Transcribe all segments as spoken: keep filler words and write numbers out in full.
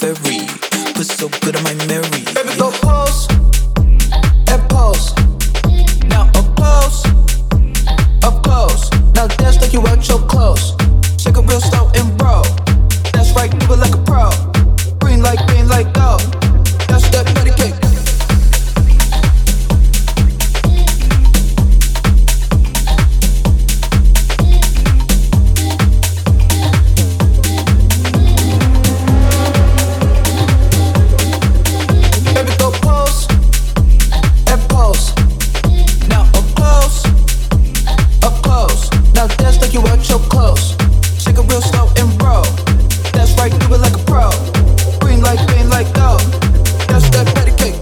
ferry. Put so good on my Mary. Baby, go pose and pose. Now up close, up close. Now dance like you out your clothes. Shake it real slow and bro. That's right, do it like a pro. Green like green like gold. That's that patty cake. Baby, go pose and pose. Now up close, up close. Now dance like you out your clothes. Shake it real slow and bro. That's right, do it like a pro. Green like green like gold. That's that patty cake.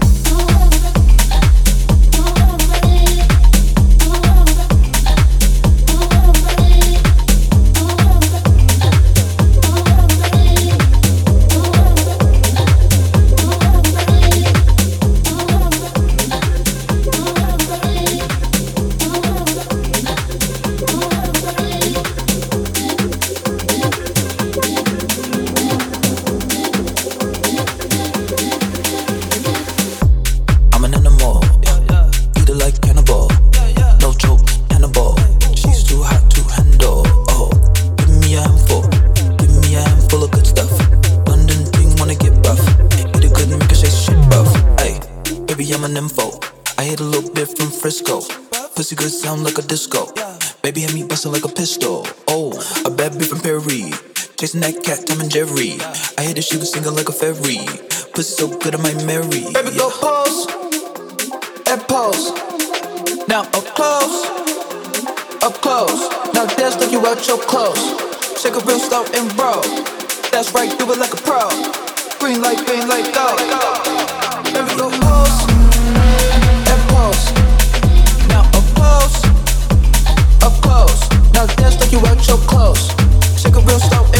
I'm an animal, eat it like cannibal. No joke, cannibal. She's too hot to handle. Oh, give me a handful, give me a handful of good stuff. London thing wanna get rough. Eat it good and make her shake shit rough. Ay, baby, I'm an info. I hit a little bit from Frisco. Pussy good sound like a disco. Baby had me bustin' like a pistol. Oh, a bad bitch from Perry. Chasing that cat, Tom and Jerry. I hit her, she was singing like a fairy. Pussy so good on my Mary. Baby, go pose and pose. Now up close, up close. Now dance like you out your clothes. Shake it real slow and bro. That's right, do it like a pro. Green like green like gold. Baby, go pose and pose. Now up close, up close. Now dance like you out your clothes. Shake it real slow and